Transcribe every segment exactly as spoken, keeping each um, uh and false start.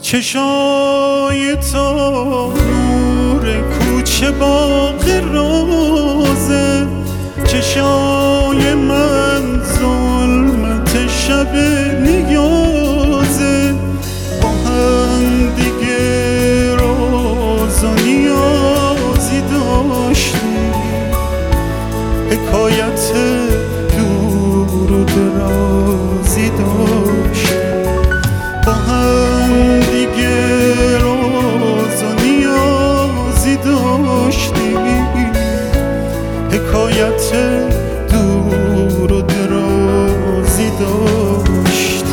چشای تو نور کوچه باغ روزه، چشای من ظلمت شب نیازه. با هم دیگه راز و نیازی داشتیم، حکایت دور و درازی داشتیم. با هم دیگه راز و نیازی داشتیم، حکایت دور و درازی داشتیم.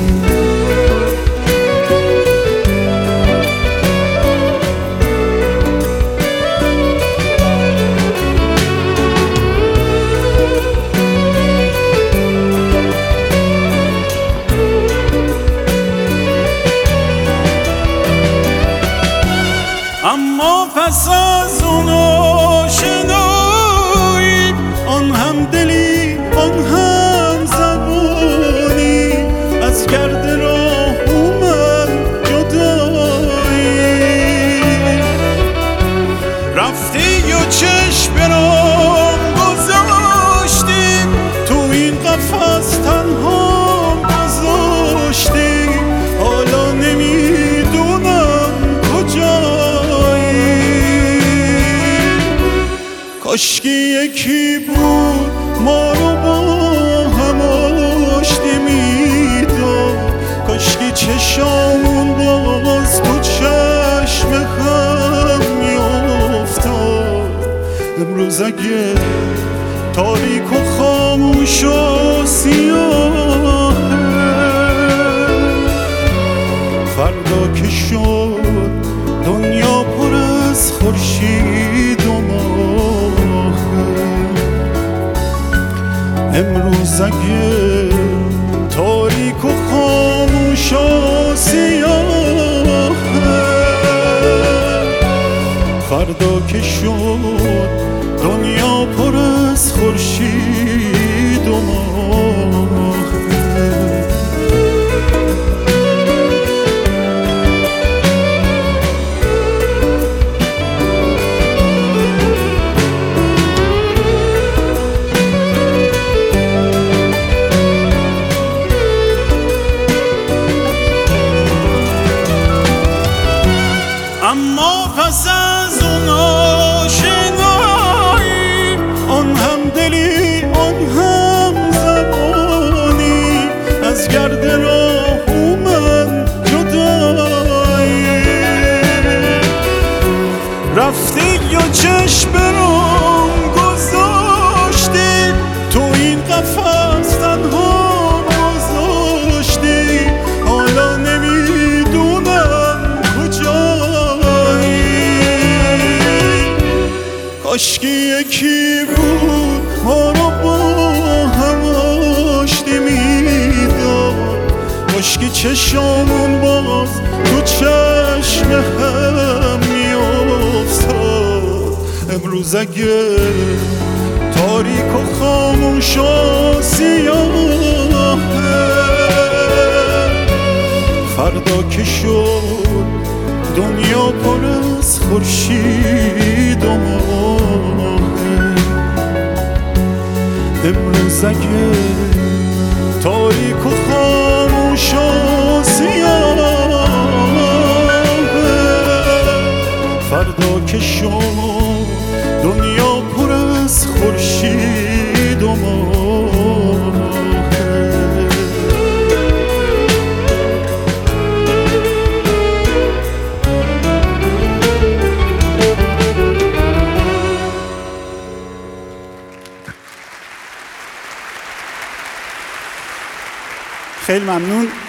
اما پس از اون آشنایی، آن هم دلی آن هم زبانی، از گرد راه اومد جدایی. رفتی و چشم برام گذاشتی، تو این قفس تنها گذاشتی. حالا نمیدونم کجایی، کاشکی یکی بود ما رو با هم آشتی میداد، کاشکی چشامون باز تو چشم هم میافتاد. امروز اگه تاریک و خاموش و سیاهه، فردا که شد دنیا پر از خورشید و ماهه. امروز اگه تاریک و خاموش و سیاهه، فردا که شد دنیا پر از خورشید و ماهه. اما پس از اون آشنایی، آن هم دلی آن هم زبانی، از گرد راه اومد جدایی. رفتی یا چشم برام گذاشتی، تو این قفس تنها گذاشتی. حالا نمیدونم کجایی، کاشکی یکی بود ما رو با هم آشتی میداد، کاشکی چشامون باز تو چشم هم میافتاد. امروز اگه تاریک و خاموش و سیاهه، فردا که شد دنیا پر از خورشید و ماهه. امروز اگه تاریک و خاموش و سیاهه، فردا که شد دنیا پر از خورشید و ماهه. خیلی ممنون.